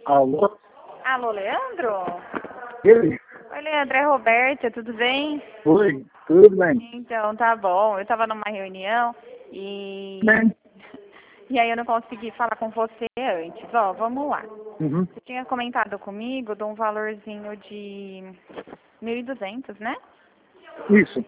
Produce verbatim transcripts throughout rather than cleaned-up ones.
Alô? Alô, Leandro? Ele? Oi, Leandro, é Roberta, tudo bem? Oi, tudo bem? Então, tá bom. Eu tava numa reunião e... Bem. E aí eu não consegui falar com você antes. Ó, vamos lá. Uhum. Você tinha comentado comigo de um valorzinho de mil e duzentos, né? Isso.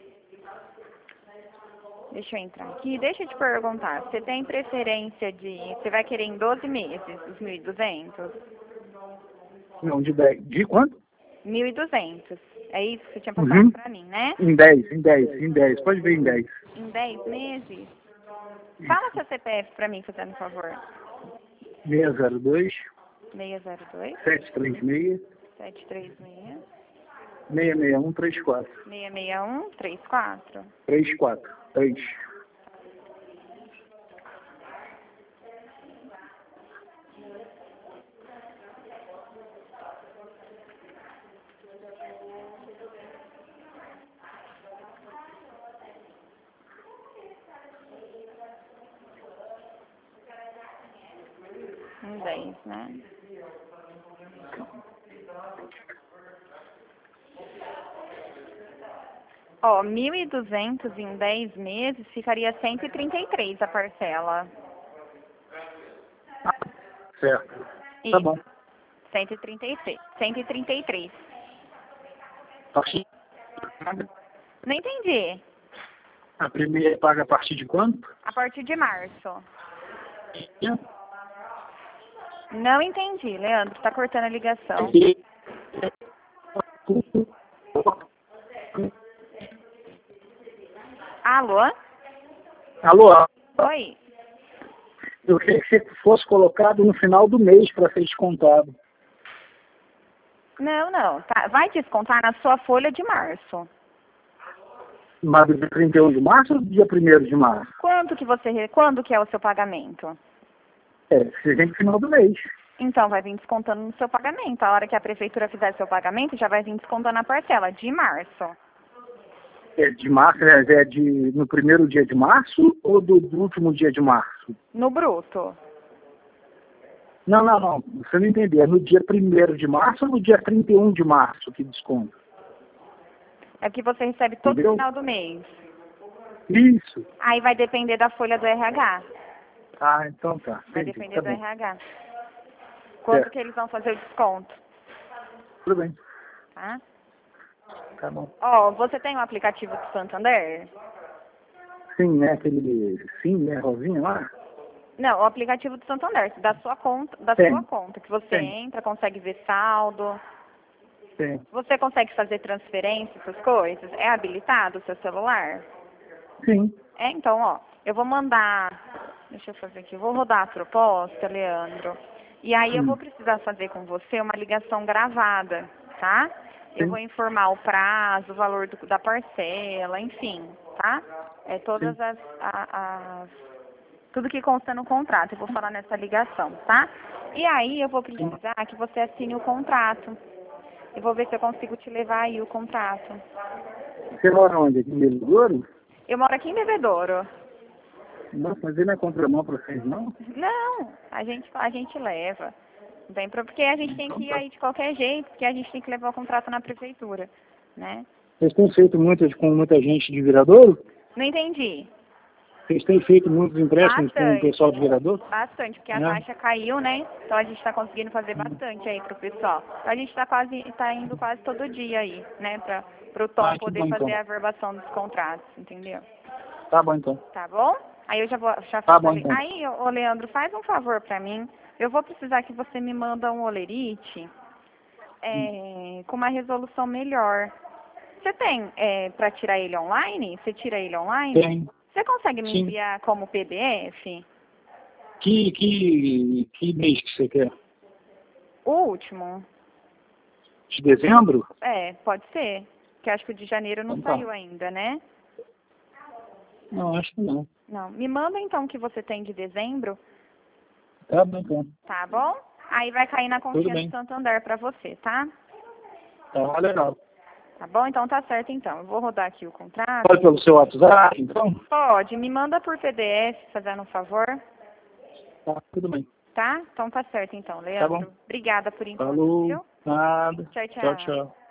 Deixa eu entrar aqui. Deixa eu te perguntar. Você tem preferência de... Você vai querer em doze meses os mil e duzentos? Não, de dez. De quanto? mil e duzentos. É isso que você tinha passado Uhum. pra mim, né? Em dez, em dez, em dez. Pode ver em dez. Em dez meses? Fala seu C P F pra mim, fazendo um favor. seis zero dois, seis zero dois, sete três seis, sete três seis, seis seis um três quatro. seis seis um três quatro. três quatro. três. Um dez, né? Ó, mil e duzentos em dez meses ficaria cento e trinta e três a parcela. Certo. Tá Isso, bom. cento e trinta e três. cento e trinta e três. Tá. Não entendi. A primeira paga a partir de quanto? A partir de março. Não entendi, Leandro. Tá cortando a ligação. Alô? Alô? Oi? Eu queria que você fosse colocado no final do mês para ser descontado. Não, não. Tá. Vai descontar na sua folha de março. Mas do dia trinta e um de março ou do dia primeiro de março? Quanto que você... re- Quando que é o seu pagamento? É, você vem no final do mês. Então, vai vir descontando no seu pagamento. A hora que a prefeitura fizer seu pagamento, já vai vir descontando a parcela de março. É de março, é, é de, no primeiro dia de março ou do, do último dia de março? No bruto. Não, não, não. Você não entendeu. É no dia primeiro de março ou no dia trinta e um de março que desconta? É que você recebe todo Entendeu? final do mês. Isso. Aí vai depender da folha do R H. Ah, então tá. Vai Entendi. depender Tá do bom. R H. Quanto Certo. que eles vão fazer o desconto, Tudo bem. tá? Tá bom. Ó, você tem o aplicativo do Santander? Sim, né? Aquele sim, né? Rosinha lá? Não, o aplicativo do Santander, da sua conta, da Tem. sua conta, que você Tem. entra, consegue ver saldo. Tem. Você consegue fazer transferência, essas coisas? É habilitado o seu celular? Sim. É, então, ó, eu vou mandar, deixa eu fazer aqui, eu vou rodar a proposta, Leandro, e aí eu Hum. vou precisar fazer com você uma ligação gravada, tá? Eu Sim. vou informar o prazo, o valor do- da parcela, enfim, tá? É todas Sim. as, a- as, tudo que consta no contrato, eu vou falar nessa ligação, tá? E aí eu vou Sim. precisar que você assine o contrato. Eu vou ver se eu consigo te levar aí o contrato. Você mora onde? Aqui em Bebedouro? Eu moro aqui em Bebedouro. Nossa, mas ele não é contramão para vocês, não? Não, a gente, a gente leva. Não tem pro- porque a gente tem Então que ir tá. aí de qualquer jeito, porque a gente tem que levar o contrato na prefeitura, né? Vocês têm feito muitas com muita gente de Viradouro? Não entendi. Vocês têm feito muitos empréstimos com o pessoal de Bastante. Viradouro? Bastante, porque a É. taxa caiu, né? Então a gente está conseguindo fazer Hum. bastante aí pro pessoal. Então a gente está quase, está indo quase todo dia aí, né? Para o Tom Ah, que poder bom fazer então. a averbação dos contratos, entendeu? Tá bom então. Tá bom? Aí eu já vou, já Tá faço bom ali. então. Aí, ô Leandro, faz um favor pra mim. Eu vou precisar que você me manda um olerite é, com uma resolução melhor. Você tem é, para tirar ele online? Você tira ele online? Tem. Você consegue me Sim. enviar como P D F? Que, que, que mês que você quer? O último? De dezembro? É, pode ser. Que acho que o de janeiro não Então tá. saiu ainda, né? Não, acho que não. Não. Me manda então o que você tem de dezembro, Tá bom então. tá bom? Aí vai cair na Tudo continha do bem. Santander pra você, tá? Tá legal. Tá bom? Então tá certo então. Eu vou rodar aqui o contrato. Pode pelo seu WhatsApp, então? Pode, me manda por P D F, fazendo um favor. Tá, tudo bem. Tá? Então tá certo então, Leandro. Tá bom. Obrigada por enquanto, Falou. viu? Nada. Tchau, tchau. Tchau, tchau.